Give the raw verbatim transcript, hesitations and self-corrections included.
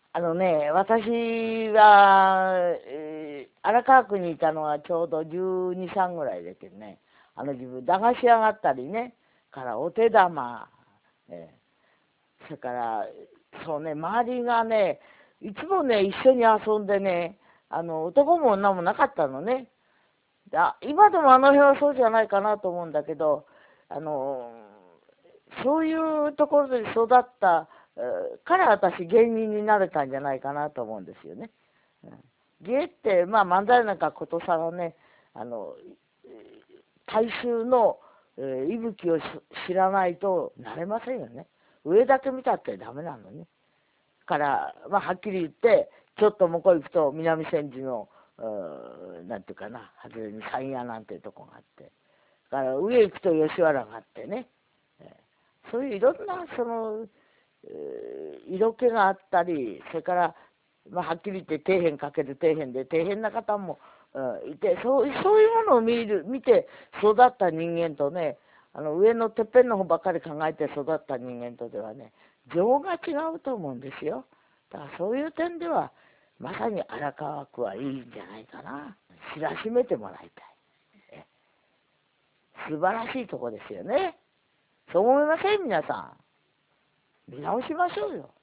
あのね、私は、えー荒川区にいたのはちょうどじゅうに、さんぐらいでけんね。あの自分、駄菓子屋があったりね、からお手玉、えーそれから、そうね、周りがね、いつもね、一緒に遊んでね、あの、男も女もなかったのね。あ、今でもあの辺はそうじゃないかなと思うんだけど、あの、そういうところで育った、えーから私芸人になれたんじゃないかなと思うんですよね。うん、芸って、まあ漫才なんかことさらね、あの、大衆の、えー息吹を知らないとなれませんよね。上だけ見たってダメなのね。から、まあはっきり言って、ちょっと向こう行くと南千住の、なんていうかな、外れに山屋なんていうとこがあって、から上行くと吉原があってね、そういういろんなその、えー色気があったり、それから、まあ、はっきり言って底辺かける底辺で底辺な方も、うん、いて、そうそういうものを見る見て育った人間とね、あの上のてっぺんの方ばっかり考えて育った人間とではね、情が違うと思うんですよ。だからそういう点では、まさに荒川区はいいんじゃないかな。知らしめてもらいたい。素晴らしいとこですよね。そう思いません皆さん。見直しましょうよ。